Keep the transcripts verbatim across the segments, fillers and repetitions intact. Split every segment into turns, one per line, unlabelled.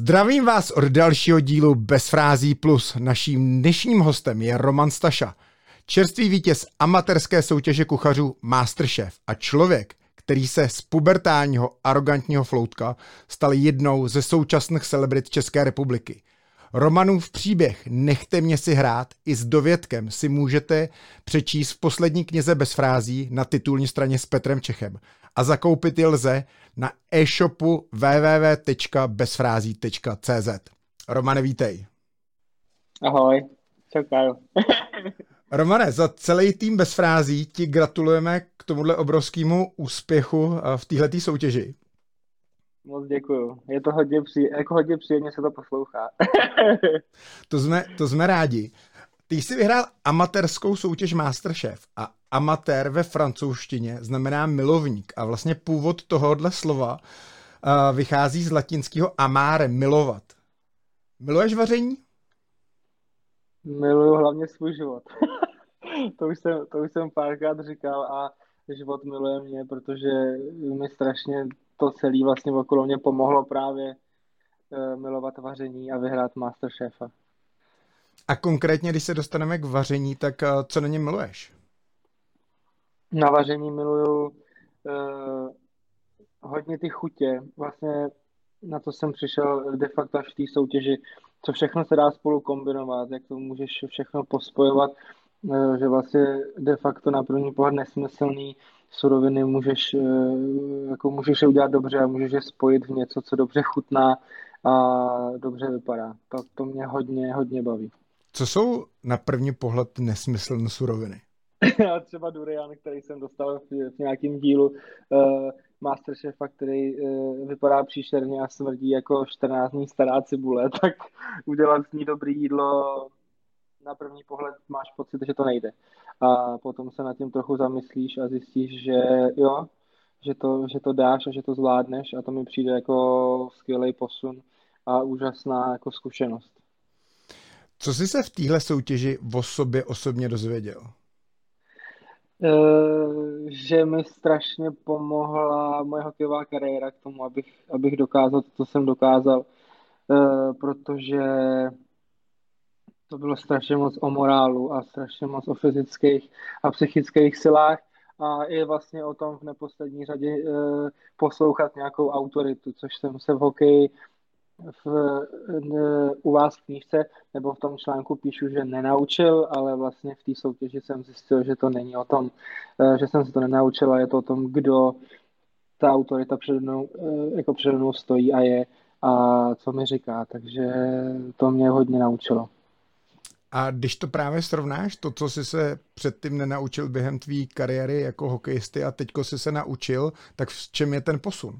Zdravím vás od dalšího dílu Bez frází plus. Naším dnešním hostem je Roman Staša, čerstvý vítěz amatérské soutěže kuchařů MasterChef a člověk, který se z pubertálního arrogantního floutka stal jednou ze současných celebrit České republiky. Romanův příběh Nechte mě si hrát i s dovědkem si můžete přečíst v poslední knize Bez frází na titulní straně s Petrem Čechem a zakoupit ji lze na e-shopu w w w tečka bezfrází tečka c z. Romane, vítej.
Ahoj, čau.
Romane, za celý tým Bez frází ti gratulujeme k tomuhle obrovskému úspěchu v téhletý soutěži.
Moc děkuju. Je to hodně, při, jako hodně příjemně se to poslouchá.
to, jsme, to jsme rádi. Ty jsi vyhrál amatérskou soutěž MasterChef a amatér ve francouzštině znamená milovník a vlastně původ tohohle slova uh, vychází z latinského amare, milovat. Miluješ vaření?
Miluju hlavně svůj život. to, už jsem, to už jsem párkrát říkal a život miluje mě, protože mi strašně to celé vlastně okolo mě pomohlo právě uh, milovat vaření a vyhrát MasterChefa.
A konkrétně, když se dostaneme k vaření, tak uh, co na něm miluješ?
Na vaření miluju uh, hodně ty chutě. Vlastně na to jsem přišel de facto až v té soutěži, co všechno se dá spolu kombinovat, jak to můžeš všechno pospojovat, uh, že vlastně de facto na první pohled nesmyslný suroviny můžeš, uh, jako můžeš je udělat dobře a můžeš je spojit v něco, co dobře chutná a dobře vypadá. To, to mě hodně, hodně baví.
Co jsou na první pohled nesmyslné suroviny?
Třeba durian, který jsem dostal v, v nějakém dílu uh, MasterChefa, který uh, vypadá příšerně a smrdí jako čtrnáct dní stará cibule, tak udělat z ní dobré jídlo na první pohled máš pocit, že to nejde. A potom se nad tím trochu zamyslíš a zjistíš, že jo, že to, že to dáš a že to zvládneš a to mi přijde jako skvělý posun a úžasná jako zkušenost.
Co jsi se v téhle soutěži o sobě osobně dozvěděl?
Uh, že mi strašně pomohla moje hokejová kariéra k tomu, abych, abych dokázal to, co jsem dokázal, uh, protože to bylo strašně moc o morálu a strašně moc o fyzických a psychických silách a i vlastně o tom v neposlední řadě uh, poslouchat nějakou autoritu, což jsem se v hokeji v, u vás v knížce nebo v tom článku píšu, že nenaučil, ale vlastně v té soutěži jsem zjistil, že to není o tom, že jsem se to nenaučil a je to o tom, kdo ta autorita přede mnou, jako přede mnou stojí a je a co mi říká, takže to mě hodně naučilo.
A když to právě srovnáš, to, co jsi se předtím nenaučil během tvý kariéry jako hokejisty a teďko jsi se naučil, tak v čem je ten posun?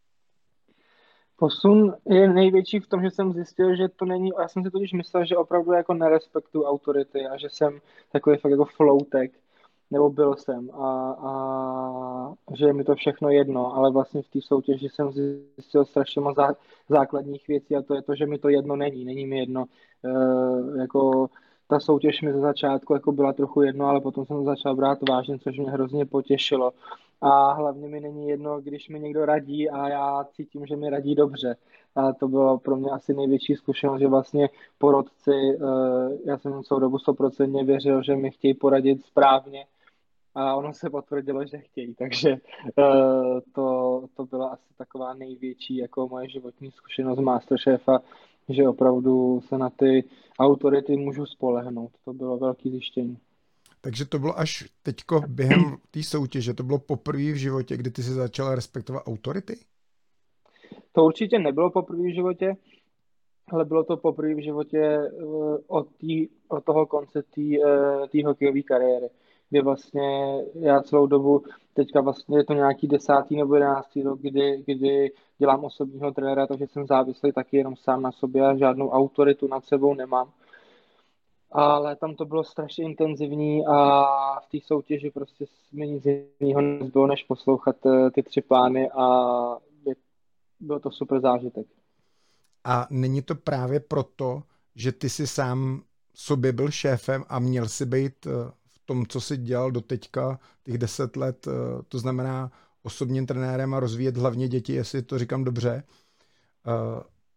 Posun je největší v tom, že jsem zjistil, že to není, já jsem si totiž myslel, že opravdu jako nerespektuju autority a že jsem takový fakt jako floutek, nebo byl jsem a, a že je mi to všechno jedno, ale vlastně v té soutěži jsem zjistil strašně moc zá, základních věcí a to je to, že mi to jedno není, není mi jedno, e, jako ta soutěž mi ze začátku jako byla trochu jedno, ale potom jsem to začal brát vážně, což mě hrozně potěšilo. A hlavně mi není jedno, když mi někdo radí a já cítím, že mi radí dobře. A to bylo pro mě asi největší zkušenost, že vlastně porodci, já jsem celou dobu stoprocentně věřil, že mi chtějí poradit správně a ono se potvrdilo, že chtějí. Takže to, to byla asi taková největší jako moje životní zkušenost MasterChefa, že opravdu se na ty autority můžu spolehnout. To bylo velké zjištění.
Takže to bylo až teďko během té soutěže, to bylo poprvé v životě, kdy ty jsi začal respektovat autority?
To určitě nebylo poprvé v životě, ale bylo to poprvé v životě od, tý, od toho konce té hokejové kariéry, kdy vlastně já celou dobu, teďka vlastně je to nějaký desátý nebo jedenáctý rok, kdy, kdy dělám osobního trenéra, takže jsem závislý taky jenom sám na sobě a žádnou autoritu nad sebou nemám. Ale tam to bylo strašně intenzivní a v té soutěži prostě mi nic jiného nezbylo, než poslouchat ty tři pány a byl to super zážitek.
A není to právě proto, že ty jsi sám sobě byl šéfem a měl si být v tom, co jsi dělal do teďka, těch deset let, to znamená osobním trenérem a rozvíjet hlavně děti, jestli to říkám dobře,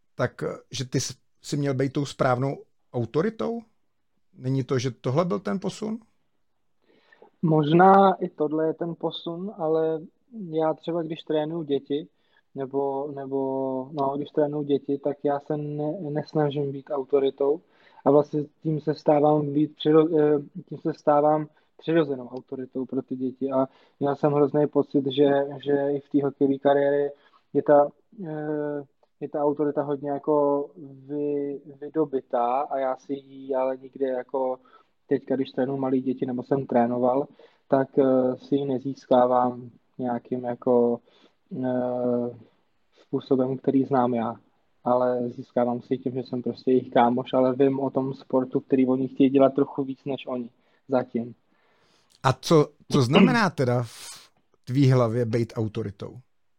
tak že ty jsi měl být tou správnou autoritou? Není to, že tohle byl ten posun?
Možná i tohle je ten posun, ale já třeba, když trénuju děti, nebo, nebo no, když trénuju děti, tak já se ne, nesnažím být autoritou a vlastně tím se stávám být přiro, eh, tím se stávám přirozenou autoritou pro ty děti a měl jsem hrozný pocit, že, že i v té hokejové kariéře je ta, eh, je ta autorita hodně jako vy, vydobitá a já si ji ale nikdy jako teďka, když trénuji malé děti, nebo jsem trénoval, tak uh, si ji nezískávám nějakým jako uh, způsobem, který znám já. Ale získávám si ji tím, že jsem prostě jejich kámoš, ale vím o tom sportu, který oni chtějí dělat trochu víc než oni. Zatím.
A co, co znamená teda v tvý hlavě být autoritou?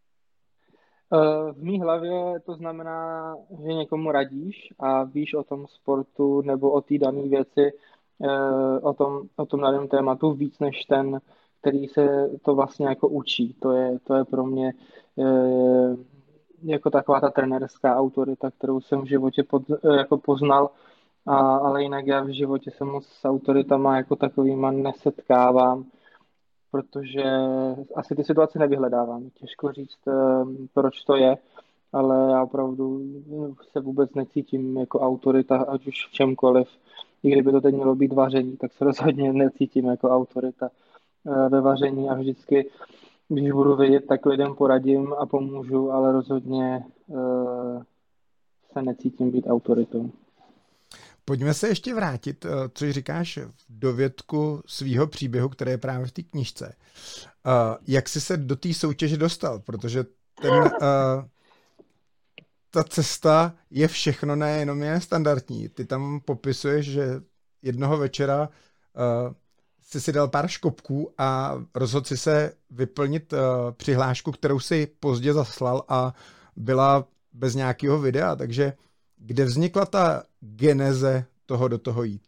V mý hlavě to znamená, že někomu radíš a víš o tom sportu nebo o té dané věci, o tom, o tom daném tématu víc než ten, který se to vlastně jako učí. To je, to je pro mě jako taková ta trenérská autorita, kterou jsem v životě pod, jako poznal, a, ale jinak já v životě se moc s autoritama jako takovýma nesetkávám, protože asi ty situace nevyhledávám. Těžko říct, proč to je, ale já opravdu se vůbec necítím jako autorita, ať už v čemkoliv. I kdyby to teď mělo být vaření, tak se rozhodně necítím jako autorita ve vaření a vždycky, když budu vědět, tak lidem poradím a pomůžu, ale rozhodně se necítím být autoritou.
Pojďme se ještě vrátit, což říkáš v dovědku svýho příběhu, který je právě v té knížce. Jak jsi se do té soutěže dostal? Protože ten, ta cesta je všechno, nejenom je standardní. Ty tam popisuješ, že jednoho večera jsi si dal pár škopků a rozhodl si se vyplnit přihlášku, kterou si pozdě zaslal a byla bez nějakého videa, takže kde vznikla ta geneze toho do toho jít?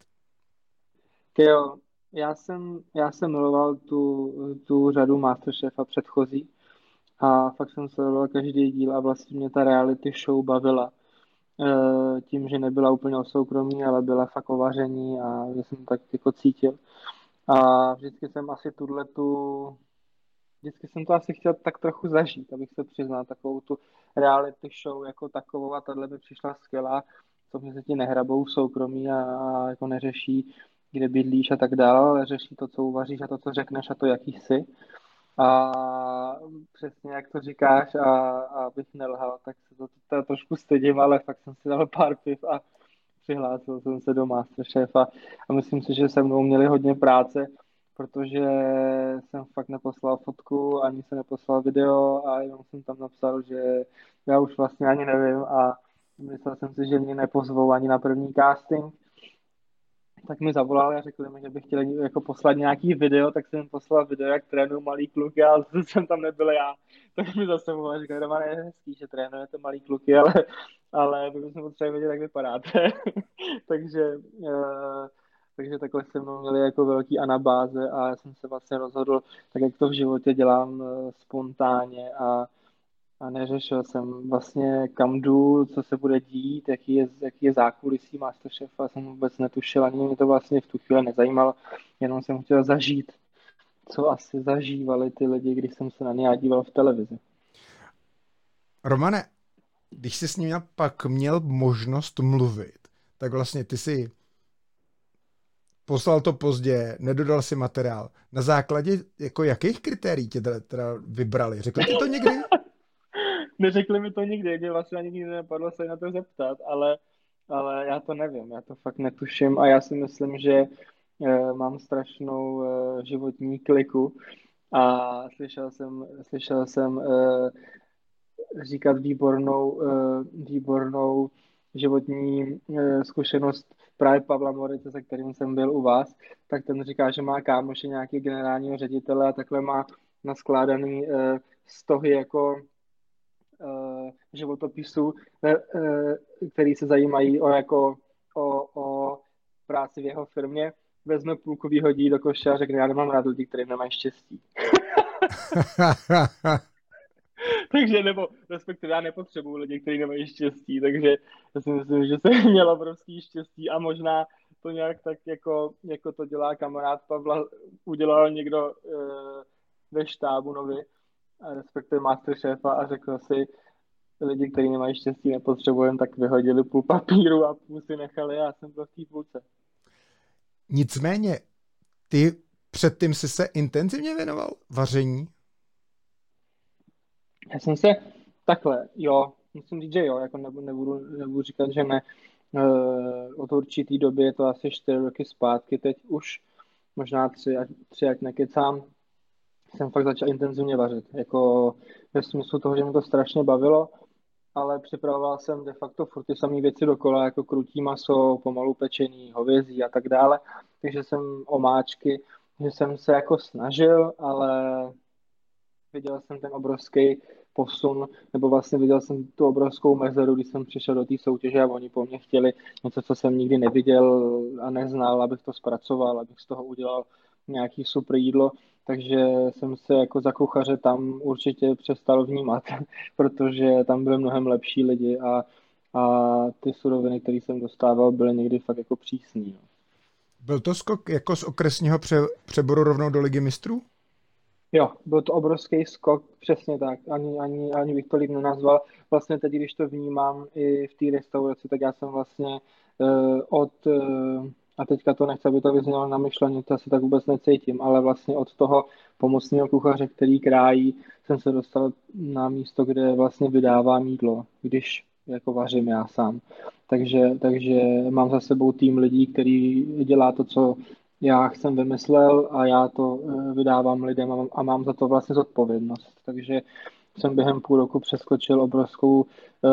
Jo, já jsem, já jsem miloval tu, tu řadu Masterchefa předchozí a fakt jsem sledoval každý díl a vlastně mě ta reality show bavila. E, tím, že nebyla úplně o soukromí, ale byla fakt o vaření a že jsem tak jako cítil. A vždycky jsem asi tuhletu, vždycky jsem to asi chtěl tak trochu zažít, abych se přiznal, takovou tu reality show jako takovou a tahle mi přišla skvělá, co mě se ti nehrabou v soukromí a, a jako neřeší, kde bydlíš a tak dále, ale řeší to, co uvaříš a to, co řekneš a to, jaký jsi. A přesně jak to říkáš a, a abych nelhal, tak se to, to trošku stydím, ale fakt jsem si dal pár piv a přihlásil jsem se do Masterchefa a myslím si, že se mnou měli hodně práce, protože jsem fakt neposlal fotku, ani se neposlal video a jenom jsem tam napsal, že já už vlastně ani nevím a myslel jsem si, že mě nepozvou ani na první casting. Tak mi zavolali a řekli mi, že bych chtěl jako poslat nějaký video, tak jsem jim poslal video, jak trénuju malý kluky, ale jsem tam nebyl já. Tak mi zase volali, říkali, Roman, je hezký, že trénujete malý kluky, ale, ale my bychom potřebovali vědět, jak vypadáte. takže, uh, takže takhle se mnou měli jako velký anabáze a já jsem se vlastně rozhodl, tak jak to v životě dělám uh, spontánně a a neřešil jsem vlastně, kam jdu, co se bude dít, jaký je, jaký je zákulisí Masterchefa, jsem vůbec netušil, ani mě to vlastně v tu chvíli nezajímalo, jenom jsem chtěl zažít, co asi zažívali ty lidi, když jsem se na ně díval v televizi.
Romane, když jsi s ním pak měl možnost mluvit, tak vlastně ty si poslal to pozdě, nedodal si materiál. Na základě jako jakých kritérií tě teda, teda vybrali? Řekli ti to někdy?
Neřekli mi to nikdy, mě vlastně ani nikdy nepadlo se na to zeptat, ale, ale já to nevím, já to fakt netuším a já si myslím, že e, mám strašnou e, životní kliku a slyšel jsem, slyšel jsem e, říkat výbornou, e, výbornou životní e, zkušenost právě Pavla Morice, se kterým jsem byl u vás, tak ten říká, že má kámoše nějaký generálního ředitele a takhle má naskládaný e, stohy jako životopisů, který se zajímají o, jako, o, o práci v jeho firmě, vezme půlku, vyhodí do koše a řekne, já nemám rád lidi, kteří nemají štěstí. takže nebo respektive já nepotřebuju lidi, kteří nemají štěstí, takže já si myslím, že jsem měl obrovský štěstí a možná to nějak tak jako, jako to dělá kamarád Pavla, udělal někdo e, ve štábu nový, a respektive Masterchefa a řekl si, lidi, kteří nemají štěstí, nepotřebujeme, tak vyhodili půl papíru a půl si nechali a já jsem byl v té půlce.
Nicméně, ty předtím jsi se intenzivně věnoval vaření?
Já jsem se takhle, jo, musím říct, že jo, jako nebudu, nebudu, nebudu říkat, že ne. E, od určitý doby je to asi čtyři roky zpátky, teď už možná tři, tři ať nekecám, jsem fakt začal intenzivně vařit. Jako ve smyslu toho, že mi to strašně bavilo, ale připravoval jsem de facto furt ty samé věci dokola, jako krutí maso, pomalu pečený, hovězí a tak dále. Takže jsem omáčky, že jsem se jako snažil, ale viděl jsem ten obrovský posun, nebo vlastně viděl jsem tu obrovskou mezeru, když jsem přišel do té soutěže a oni po mně chtěli něco, co jsem nikdy neviděl a neznal, abych to zpracoval, abych z toho udělal nějaký super jídlo, takže jsem se jako za kuchaře tam určitě přestal vnímat, protože tam byly mnohem lepší lidi a, a ty suroviny, které jsem dostával, byly někdy fakt jako přísný.
Byl to skok jako z okresního pře- přeboru rovnou do Ligy mistrů?
Jo, byl to obrovský skok, přesně tak, ani, ani, ani bych to líp nenazval. Vlastně teď, když to vnímám i v té restauraci, tak já jsem vlastně uh, od, uh, a teďka to nechci, aby to vyznělo na myšlení, to asi tak vůbec necítím, ale vlastně od toho pomocného kuchaře, který krájí, jsem se dostal na místo, kde vlastně vydávám jídlo, když jako vařím já sám. Takže, takže mám za sebou tým lidí, který dělá to, co já jsem vymyslel a já to vydávám lidem a mám za to vlastně zodpovědnost. Takže jsem během půl roku přeskočil obrovskou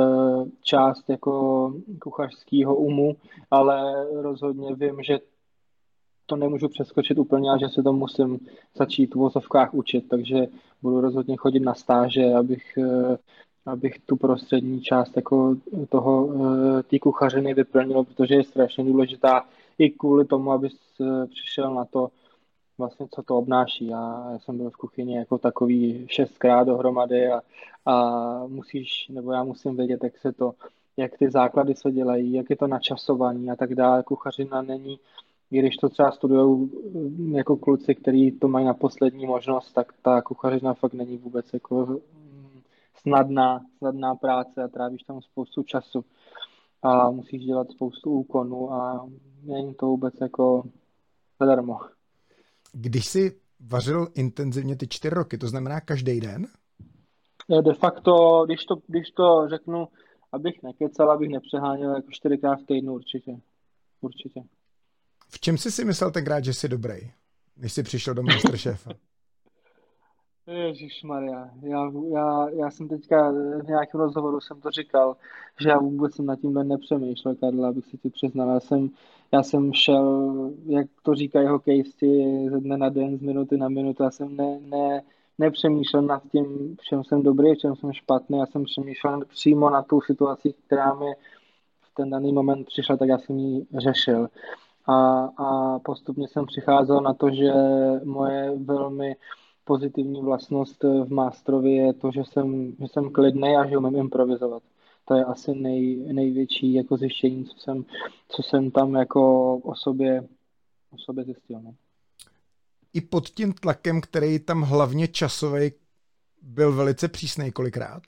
část jako kuchařského umu, ale rozhodně vím, že to nemůžu přeskočit úplně a že se to musím začít v vozovkách učit, takže budu rozhodně chodit na stáže, abych, abych tu prostřední část jako toho, té kuchařiny vyplnil, protože je strašně důležitá i kvůli tomu, abys přišel na to, vlastně, co to obnáší. Já, já jsem byl v kuchyni jako takový šestkrát dohromady a, a musíš, nebo já musím vědět, jak se to, jak ty základy se dělají, jak je to načasovaný a tak dále. Kuchařina není, i když to třeba studujou jako kluci, kteří to mají na poslední možnost, tak ta kuchařina fakt není vůbec jako snadná, snadná práce a trávíš tam spoustu času a musíš dělat spoustu úkonů a není to vůbec jako zadarmo.
Když jsi vařil intenzivně ty čtyři roky, to znamená každý den?
De facto, když to, když to řeknu, abych nekecal, abych nepřeháněl, jako čtyřikrát v týdnu určitě. Určitě.
V čem jsi si myslel tenkrát, že jsi dobrý, než jsi přišel do Masterchefa?
Ježišmarja, já, já, já jsem teďka v nějakém rozhovoru jsem to říkal, že já vůbec jsem nad tím nepřemýšlel, Karla, abych se ti přiznal. Já jsem, já jsem šel, jak to říkají hokejisti, ze dne na den, z minuty na minutu. Já jsem ne, ne, nepřemýšlel nad tím, v čem jsem dobrý, v čem jsem špatný. Já jsem přemýšlel přímo na tu situaci, která mi v ten daný moment přišla, tak já jsem ji řešil. A, a postupně jsem přicházel na to, že moje velmi pozitivní vlastnost v Masterovi je to, že jsem, že jsem klidnej a že umím improvizovat. To je asi nej, největší jako zjištění, co jsem, co jsem tam jako o sobě, o sobě zjistil. Ne?
I pod tím tlakem, který tam hlavně časový byl velice přísnej kolikrát?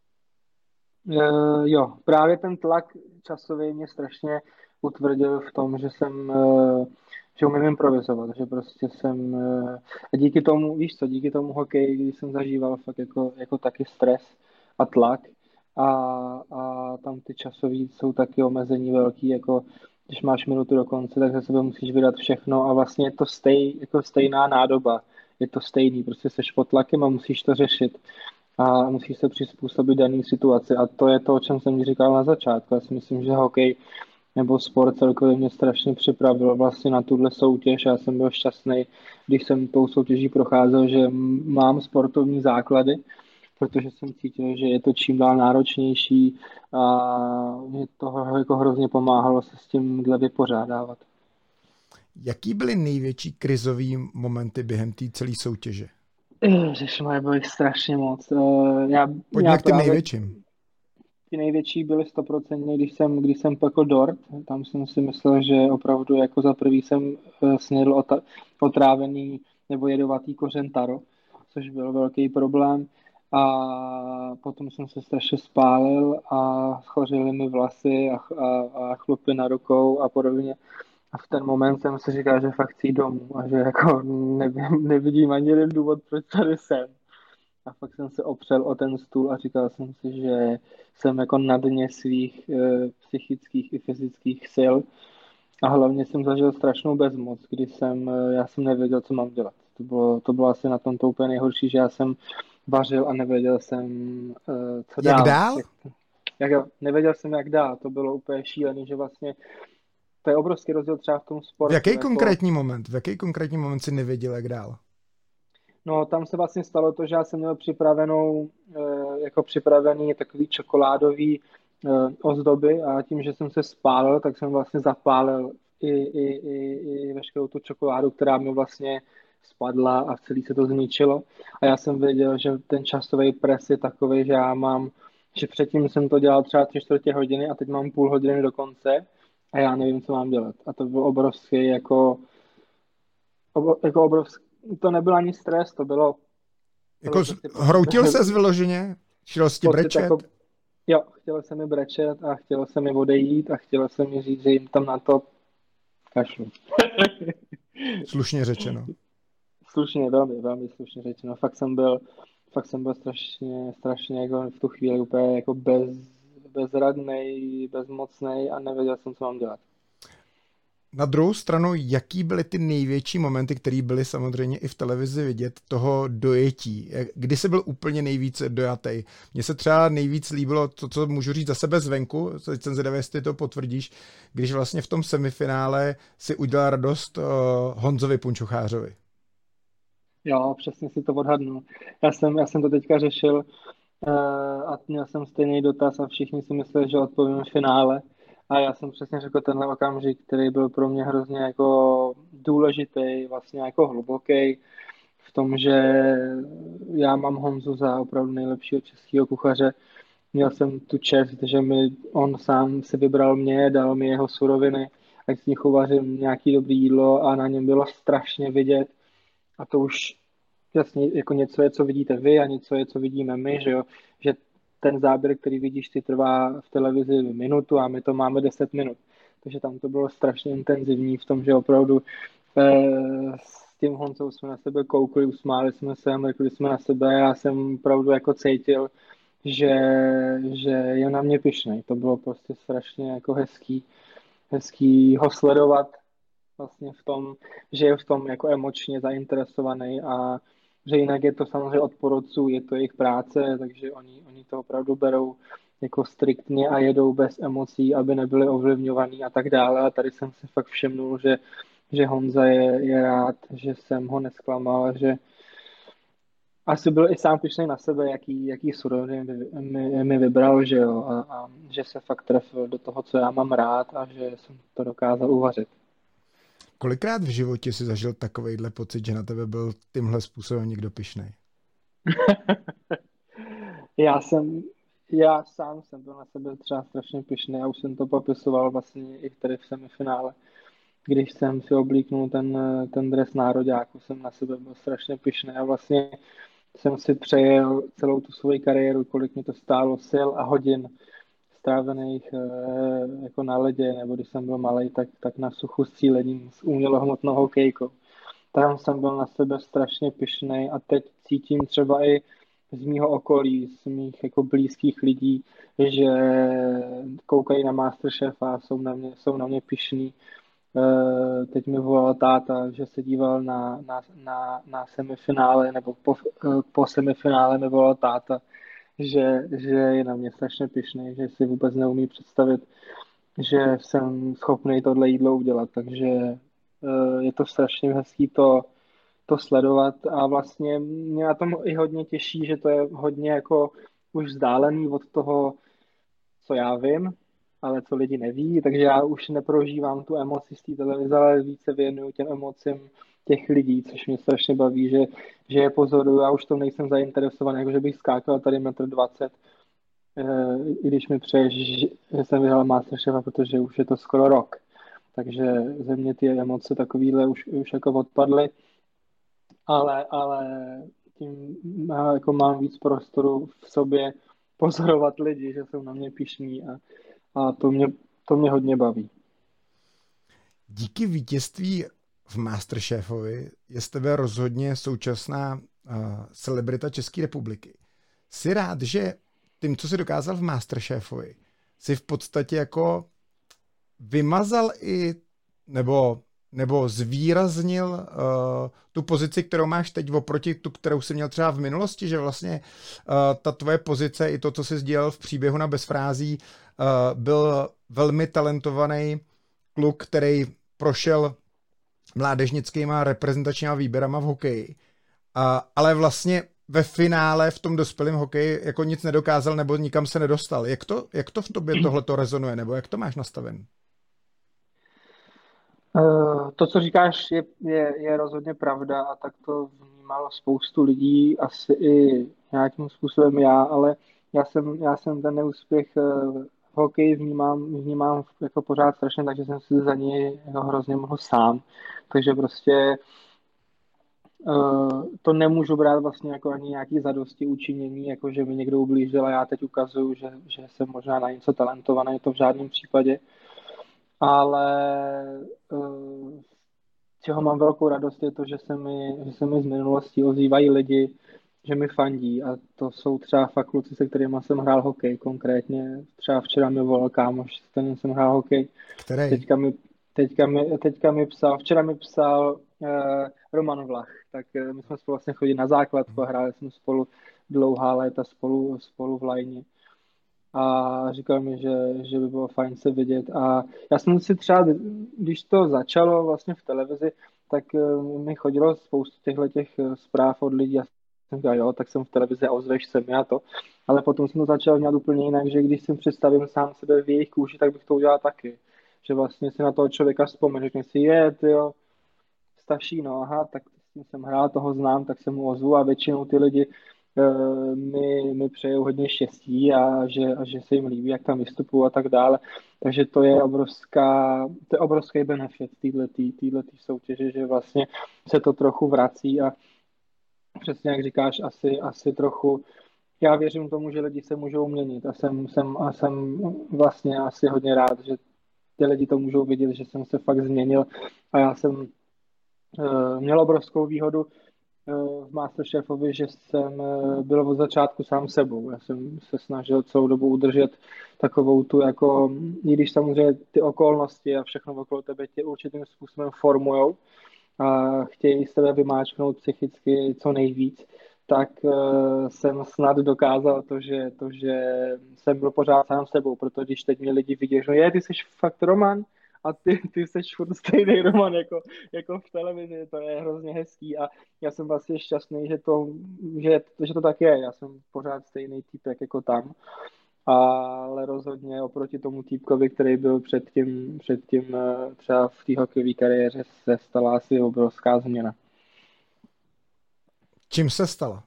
E, jo, právě ten tlak časový mě strašně utvrdil v tom, že jsem že umím improvizovat, že prostě jsem a díky tomu, víš co, díky tomu hokeji, když jsem zažíval fakt jako, jako taky stres a tlak a, a tam ty časový jsou taky omezení velký, jako když máš minutu do konce, tak za sebe musíš vydat všechno a vlastně je to stej, jako stejná nádoba, je to stejný, prostě seš pod tlakem a musíš to řešit a musíš se přizpůsobit daný situaci a to je to, o čem jsem mi říkal na začátku. Já si myslím, že hokej nebo sport celkově mě strašně připravil vlastně na tuhle soutěž. Já jsem byl šťastný, když jsem tou soutěží procházel, že mám sportovní základy, protože jsem cítil, že je to čím dál náročnější a mě to jako hrozně pomáhalo se s tímhle vypořádávat.
Jaký byly největší krizový momenty během té celé soutěže?
Ježišmarja, bylo jich strašně moc. Eh, Já,
Pojďme
já
k těm
právě
největším.
ty největší byly stoprocentně, když jsem, když jsem pekl dort. Tam jsem si myslel, že opravdu jako za prvý jsem eh, snědl ota- otrávený nebo jedovatý kořen taro, což byl velký problém. A potom jsem se strašně spálil a schořily mi vlasy a, ch- a, a chlupy na rukou a podobně. A v ten moment jsem si říkal, že fakt chci domů a že jako nevidím, nevidím ani jeden důvod, proč tady jsem. A fakt jsem se opřel o ten stůl a říkal jsem si, že jsem jako na dně svých e, psychických i fyzických sil. A hlavně jsem zažil strašnou bezmoc, kdy jsem, e, já jsem nevěděl, co mám dělat. To bylo, to bylo asi na tom to úplně nejhorší, že já jsem vařil a nevěděl jsem, e, co
Jak
dál.
dál?
Jak, jak, nevěděl jsem, jak dál. To bylo úplně šílený, že vlastně to je obrovský rozdíl třeba v tom
V
sportu.
jaký
Jako,
konkrétní moment? V jaký konkrétní moment si nevěděl, jak dál?
no, tam se vlastně stalo to, že já jsem měl připravenou, eh, jako připravený takový čokoládový eh, ozdoby a tím, že jsem se spálil, tak jsem vlastně zapálil i, i, i, i veškerou tu čokoládu, která mi vlastně spadla a celý se to zničilo. A já jsem věděl, že ten časový pres je takový, že já mám, že předtím jsem to dělal třeba tři čtvrtě hodiny a teď mám půl hodiny do konce a já nevím, co mám dělat. A to byl obrovský jako, ob, jako obrovský, to nebyl ani stres, to bylo to byl
Jako
prostě pocit,
hroutil ses vyloženě? Chtěl jsi ti
pocit jako,
brečet?
jo, chtělo se mi brečet a chtělo se mi odejít a chtělo se mi říct, že jim tam na to kašlu.
Slušně řečeno.
Slušně, velmi, velmi slušně řečeno. Fakt jsem byl, fakt jsem byl strašně, strašně jako v tu chvíli úplně jako bez, bezradnej, bezmocnej a nevěděl jsem, co mám dělat.
Na druhou stranu, jaký byly ty největší momenty, které byly samozřejmě i v televizi vidět, toho dojetí? Kdy jsi byl úplně nejvíc dojatý? Mně se třeba nejvíc líbilo to, co můžu říct za sebe zvenku, teď jsem zvědavý, jestli to potvrdíš, když vlastně v tom semifinále si udělal radost uh, Honzovi Punčuchářovi.
Jo, přesně si to odhadnul. Já jsem, já jsem to teďka řešil uh, a měl jsem stejný dotaz a všichni si mysleli, že odpovím v finále. A já jsem přesně řekl tenhle okamžik, který byl pro mě hrozně jako důležitý, vlastně jako hluboký, v tom, že já mám Honzu za opravdu nejlepšího českého kuchaře. Měl jsem tu čest, že mi on sám si vybral mě, dal mi jeho suroviny, ať z nich uvařím nějaký dobrý jídlo a na něm bylo strašně vidět. A to už jasně jako něco je, co vidíte vy a něco je, co vidíme my, že jo, že ten záběr, který vidíš, ty trvá v televizi minutu a my to máme deset minut. Takže tam to bylo strašně intenzivní v tom, že opravdu eh, s tím Honzou jsme na sebe koukli, usmáli jsme se, mrkli jsme na sebe a já jsem opravdu jako cítil, že, že je na mě pyšnej. To bylo prostě strašně jako hezký, hezký ho sledovat vlastně v tom, že je v tom jako emočně zainteresovaný a že jinak je to samozřejmě od porodců, je to jejich práce, takže oni, oni to opravdu berou jako striktně a jedou bez emocí, aby nebyli ovlivňovaní a tak dále. A tady jsem se fakt všimnul, že, že Honza je, je rád, že jsem ho nesklamal, že asi byl i sám pyšný na sebe, jaký, jaký suroviny mi, mi, mi vybral, že jo, a, a že se fakt trefil do toho, co já mám rád a že jsem to dokázal uvařit.
Kolikrát v životě si zažil takovejhle pocit, že na tebe byl tímhle způsobem někdo pyšnej?
Já jsem, já sám jsem byl na sebe třeba strašně pyšný a už jsem to popisoval vlastně i tady v semifinále. Když jsem si oblíknul ten, ten dres nároďáku, jsem na sebe byl strašně pyšný a vlastně jsem si přejel celou tu svoji kariéru, kolik mi to stálo sil a hodin strávených eh, jako na ledě, nebo když jsem byl malý, tak, tak na suchu s cílením s umělohmotnou hokejkou. Tam jsem byl na sebe strašně pyšnej a teď cítím třeba i z mýho okolí, z mých jako blízkých lidí, že koukají na Masterchef a jsou na mě, jsou na mě pyšní. Eh, Teď mi volal táta, že se díval na, na, na, na semifinále, nebo po, eh, po semifinále mi volal táta, že, že je na mě strašně pyšný, že si vůbec neumí představit, že jsem schopný tohle jídlo udělat. Takže eh, je to strašně hezký to, to sledovat a vlastně mě na tom i hodně těší, že to je hodně jako už vzdálený od toho, co já vím, ale co lidi neví, takže já už neprožívám tu emoci z té televize, ale více věnuju těm emocím těch lidí, což mě strašně baví, že, že je pozoruju, já už to nejsem zainteresovaný, jako že bych skákal tady metr dvacet, eh, i když mi přeje, že, že jsem vyhrál Masterchefa, protože už je to skoro rok. Takže ze mě ty emoce takovýhle už, už jako odpadly, ale, ale tím já jako mám víc prostoru v sobě pozorovat lidi, že jsou na mě pyšní a, a to mě, to mě hodně baví.
Díky vítězství v Masterchefovi je z tebe rozhodně současná uh, celebrita České republiky. Jsi rád, že tím, co jsi dokázal v Masterchefovi, si v podstatě jako vymazal i nebo, nebo zvýraznil uh, tu pozici, kterou máš teď oproti tu, kterou jsi měl třeba v minulosti, že vlastně uh, ta tvoje pozice i to, co jsi sdělal v příběhu na Bez frází, uh, byl velmi talentovaný kluk, který prošel mládežnickýma reprezentačníma výběrama v hokeji. A, ale vlastně ve finále v tom dospělém hokeji jako nic nedokázal nebo nikam se nedostal. Jak to, jak to v tobě tohleto rezonuje, nebo jak to máš nastaven?
Uh, to, co říkáš, je, je, je rozhodně pravda a tak to vnímalo spoustu lidí, asi i nějakým způsobem já, ale já jsem, já jsem ten neúspěch uh, hokej vnímám, vnímám jako pořád strašně, takže jsem si za něj jako hrozně mohl sám. Takže prostě uh, to nemůžu brát vlastně jako ani nějaký zadosti učinění, jako že mi někdo ublížil a já teď ukazuju, že, že jsem možná na něco talentovaný, to v žádném případě. Ale uh, čeho mám velkou radost je to, že se mi, že se mi z minulosti ozývají lidi, že mi fandí a to jsou třeba fakt kluci, se kterými jsem hrál hokej konkrétně. Třeba včera mi volal kámoš, s kterým jsem hrál hokej.
Který?
Teďka mi, teďka mi, teďka mi psal, včera mi psal uh, Roman Vlach, tak uh, my jsme spolu vlastně chodili na základku a hráli jsme spolu dlouhá léta spolu, spolu v lajně. A říkal mi, že, že by bylo fajn se vidět. A já jsem si třeba, když to začalo vlastně v televizi, tak mi chodilo spoustu těchto těch zpráv od lidí. Já jsem říkal, jo, tak jsem v televizi a ozveš se mi a to. Ale potom jsem to začal dělat úplně jinak, že když si představím sám sebe v jejich kůži, tak bych to udělal taky. Že vlastně si na toho člověka vzpomenu, řekne si, je, tyjo, Staší, no aha, tak s tím jsem hrál, toho znám, tak se mu ozvu a většinou ty lidi mi, mi přejou hodně štěstí a že, a že se jim líbí, jak tam vystupují a tak dále. Takže to je obrovská, to je obrovský benefit této soutěže, že vlastně se to trochu vrací a přesně jak říkáš, asi, asi trochu, já věřím tomu, že lidi se můžou měnit a jsem, jsem, a jsem vlastně asi hodně rád, že ty lidi to můžou vidět, že jsem se fakt změnil a já jsem uh, měl obrovskou výhodu v Masterchefovi, že jsem byl od začátku sám sebou. Já jsem se snažil celou dobu udržet takovou tu, jako, i když samozřejmě ty okolnosti a všechno okolo tebe tě určitým způsobem formujou a chtějí z tebe vymáčknout psychicky co nejvíc, tak uh, jsem snad dokázal to že, to, že jsem byl pořád sám sebou, protože když teď mě lidi vidí, že je, ty jsi fakt Roman, a ty, ty jsi furt stejný Roman jako, jako v televizi, to je hrozně hezký a já jsem vlastně šťastný, že to, že, že to tak je, já jsem pořád stejný týpek jako tam, ale rozhodně oproti tomu týpkovi, který byl předtím, předtím třeba v té hokejové kariéře, se stala asi obrovská změna.
Čím se stala?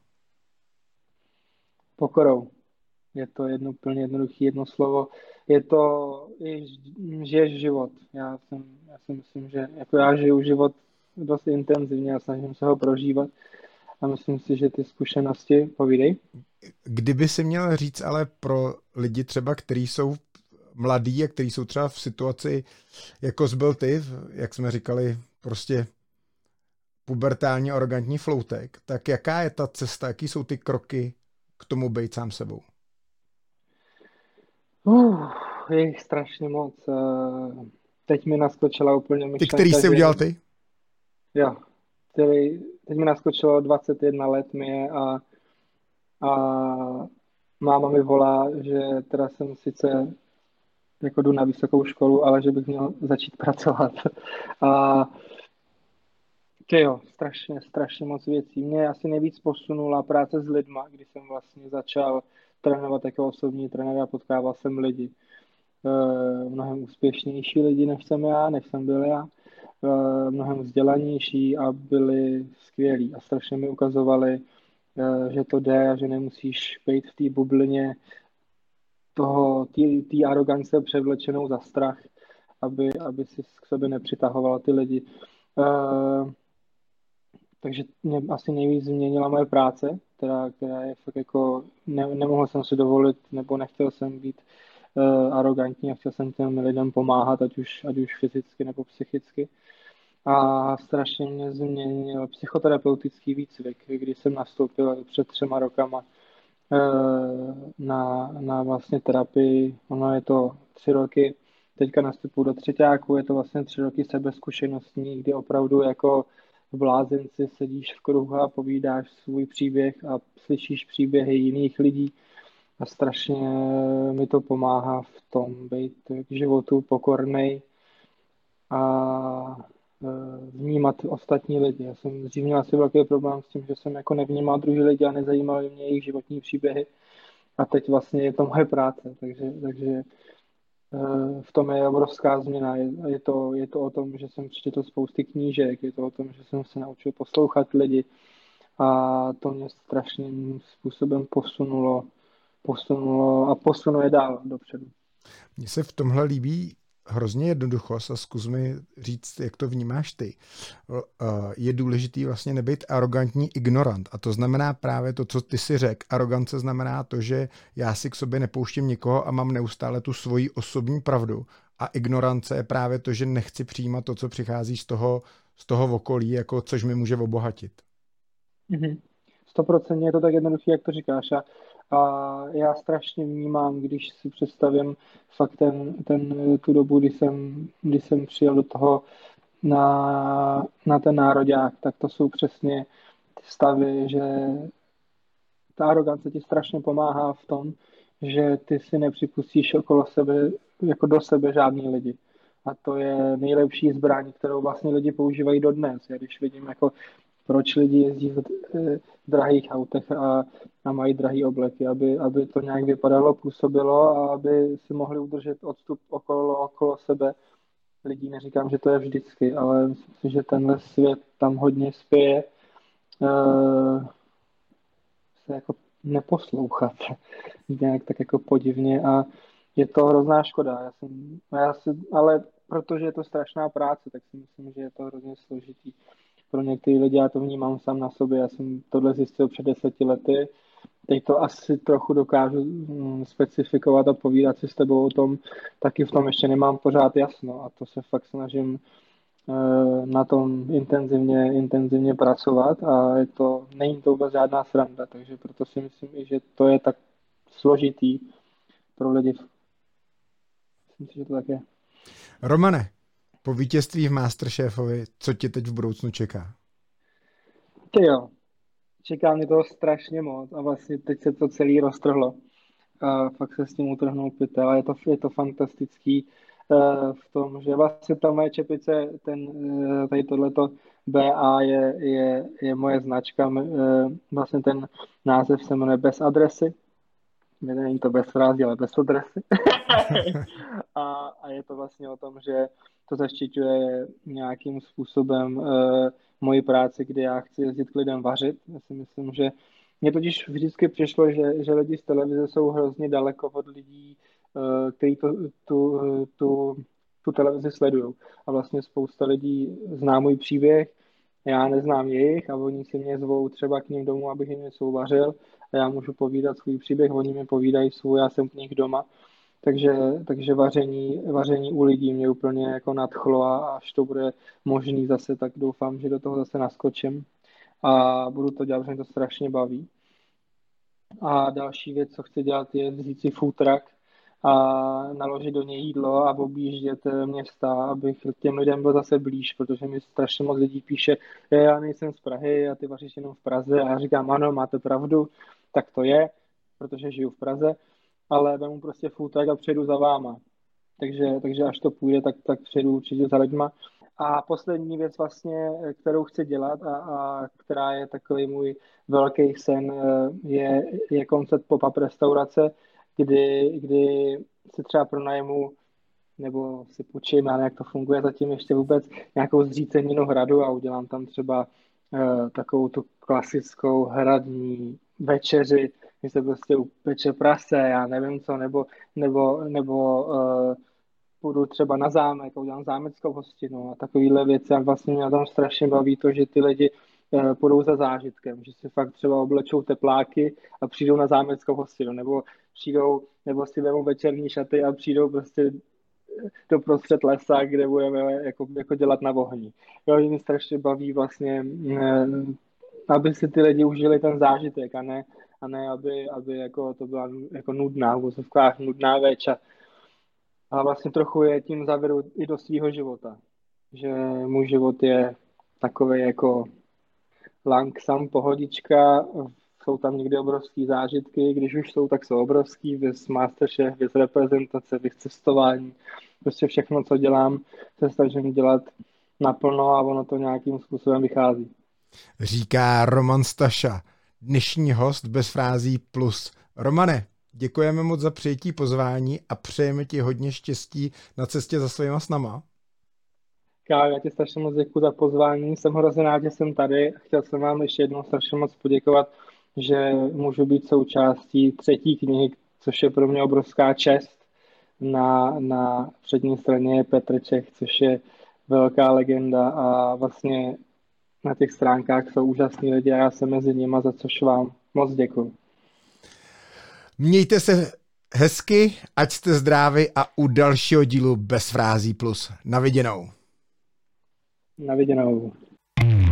Pokorou. Je to jedno úplně jednoduché jedno slovo. Je to, žiješ život. Já, jsem, já si myslím, že jako já žiju život dost intenzivně a snažím se ho prožívat. A myslím si, že ty zkušenosti, povídej.
Kdyby si měl říct ale pro lidi třeba, kteří jsou mladí a kteří jsou třeba v situaci, jako jsi byl ty, jak jsme říkali, prostě pubertálně arrogantní floutek, tak jaká je ta cesta, jaký jsou ty kroky k tomu být sám sebou?
Uh, je jich strašně moc. Teď mi naskočila úplně myšlenka.
Ty, který jsi
že...
udělal ty?
Jo. Který... Teď mi naskočilo dvacet jedna let mi je a, a máma mi volá, že teda jsem sice jako jdu na vysokou školu, ale že bych měl začít pracovat. A jo, strašně, strašně moc věcí. Mě asi nejvíc posunula práce s lidma, kdy jsem vlastně začal trénovat jako osobní trenér a potkával jsem lidi. E, mnohem úspěšnější lidi, než jsem já, než jsem byl já. uh, mnohem vzdělanější a byli skvělí a strašně mi ukazovali, uh, že to jde a že nemusíš být v té bublině toho, té arogance převlečenou za strach, aby, aby si k sobě nepřitahoval ty lidi. Uh, takže mě asi nejvíc změnila moje práce, která, která je fakt jako, ne, nemohl jsem si dovolit, nebo nechtěl jsem být uh, arrogantní a chtěl jsem těm lidem pomáhat, ať už, ať už fyzicky nebo psychicky. A strašně mě změnil psychoterapeutický výcvik, kdy jsem nastoupil před třema rokama uh, na, na vlastně terapii. Ono je to tři roky, teďka nastupuji do třeťáku, je to vlastně tři roky sebezkušenostní, kdy opravdu jako v blázenci sedíš v kruhu a povídáš svůj příběh a slyšíš příběhy jiných lidí a strašně mi to pomáhá v tom být k životu pokornej a vnímat ostatní lidi. Já jsem dřív měl asi velký problém s tím, že jsem jako nevnímal druhý lidi a nezajímaly mě jejich životní příběhy a teď vlastně je to moje práce, takže, takže v tom je obrovská změna. Je, je, to, je to o tom, že jsem přečetl spousty knížek, je to o tom, že jsem se naučil poslouchat lidi a to mě strašným způsobem posunulo, posunulo a posunuje dál dopředu.
Mně se v tomhle líbí hrozně jednoduchost a zkus mi říct, jak to vnímáš ty. Je důležitý vlastně nebyt arrogantní ignorant a to znamená právě to, co ty si řekl. Arogance znamená to, že já si k sobě nepouštím nikoho a mám neustále tu svoji osobní pravdu a ignorance je právě to, že nechci přijímat to, co přichází z toho, z toho okolí, jako což mi může obohatit.
Stoprocentně je to tak jednoduché, jak to říkáš a A já strašně vnímám, když si představím fakt ten, ten, tu dobu, kdy jsem, kdy jsem přijel do toho na, na ten nároďák, tak to jsou přesně ty stavy, že ta arogance ti strašně pomáhá v tom, že ty si nepřipustíš okolo sebe, jako do sebe žádný lidi. A to je nejlepší zbraň, kterou vlastně lidi používají dodnes. Já když vidím, jako proč lidi jezdí v drahých autech a, a mají drahé obleky, aby, aby to nějak vypadalo, působilo a aby si mohli udržet odstup okolo, okolo sebe. Lidí neříkám, že to je vždycky, ale myslím si, že tenhle svět tam hodně spěje uh, se jako neposlouchat nějak tak jako podivně a je to hrozná škoda. Já jsem, já si, ale protože je to strašná práce, tak si myslím, že je to hrozně složitý pro některé lidi, já to vnímám sám na sobě, já jsem tohle zjistil před deseti lety, teď to asi trochu dokážu specifikovat a povídat si s tebou o tom, taky v tom ještě nemám pořád jasno a to se fakt snažím na tom intenzivně, intenzivně pracovat a je to, není to vůbec žádná sranda, takže proto si myslím i, že to je tak složitý pro lidi. Myslím si, že to tak je.
Romane, po vítězství v Masterchefovi, co tě teď v budoucnu čeká?
Ty jo, čeká mě toho strašně moc a vlastně teď se to celý roztrhlo. A fakt se s tím utrhnul pytel a je to, je to fantastický uh, v tom, že vlastně ta moje čepice, ten, uh, tady tohleto bé á je, je, je moje značka, uh, vlastně ten název se jmenuje Bez adresy. Není to bez frází, ale bez adresy. a, a je to vlastně o tom, že to zaštiťuje nějakým způsobem uh, moji práci, kdy já chci jezdit k lidem vařit. Já si myslím, že mně totiž vždycky přišlo, že, že lidi z televize jsou hrozně daleko od lidí, uh, kteří to, tu, tu, tu televizi sledují. A vlastně spousta lidí zná můj příběh, já neznám jejich a oni si mě zvou třeba k ním domů, abych jim něco uvařil a já můžu povídat svůj příběh, oni mi povídají svůj, já jsem k nich doma. Takže, takže vaření, vaření u lidí mě úplně jako nadchlo a až to bude možný zase, tak doufám, že do toho zase naskočím a budu to dělat, protože mě to strašně baví. A další věc, co chci dělat, je vzít si food truck a naložit do něj jídlo a objíždět města, abych těm lidem byl zase blíž, protože mi strašně moc lidí píše, já nejsem z Prahy a ty vaříš jenom v Praze a já říkám, ano, máte pravdu, tak to je, protože žiju v Praze, ale vemu prostě food truck a přijedu za váma. Takže, takže až to půjde, tak, tak přijedu určitě za lidma. A poslední věc vlastně, kterou chci dělat a, a která je takový můj velký sen, je, je koncept pop-up restaurace, kdy, kdy si třeba pronajmu nebo si půjčím, já nevím, jak to funguje zatím ještě vůbec, nějakou zříceninu hradu a udělám tam třeba uh, takovou tu klasickou hradní večeři, kdy se prostě upeče prase, já nevím co, nebo, nebo, nebo uh, půjdu třeba na zámek a udělám zámeckou hostinu a takovýhle věci a vlastně mě tam strašně baví to, že ty lidi uh, půjdou za zážitkem, že si fakt třeba oblečou tepláky a přijdou na zámeckou hostinu, nebo přijdou, nebo si vezmou večerní šaty a přijdou prostě do prostřed lesa, kde budeme jako, jako dělat na ohni. Jo, mě strašně baví vlastně, aby si ty lidi užili ten zážitek a ne, a ne aby, aby jako to byla jako nudná, v vozovkách nudná večer. A vlastně trochu je tím zavedu i do svého života. Že můj život je takový jako langsam, pohodička, jsou tam někdy obrovský zážitky, když už jsou, tak jsou obrovský, vys Masterchef, vys reprezentace, vys cestování, prostě všechno, co dělám, se snažím dělat naplno a ono to nějakým způsobem vychází.
Říká Roman Staša, dnešní host bez frází plus. Romane, děkujeme moc za přijetí pozvání a přejeme ti hodně štěstí na cestě za svýma snama.
Kájo, já ti strašně moc děkuji za pozvání, jsem hrozně rád, že jsem tady. Chtěl jsem vám ještě jednou strašně moc poděkovat, že můžu být součástí třetí knihy, což je pro mě obrovská čest. Na, na přední straně je Petr Čech, což je velká legenda a vlastně na těch stránkách jsou úžasní lidi a já jsem mezi nimi, za což vám moc děkuji.
Mějte se hezky, ať jste zdraví a u dalšího dílu Bez frází plus. Na viděnou.
Na viděnou.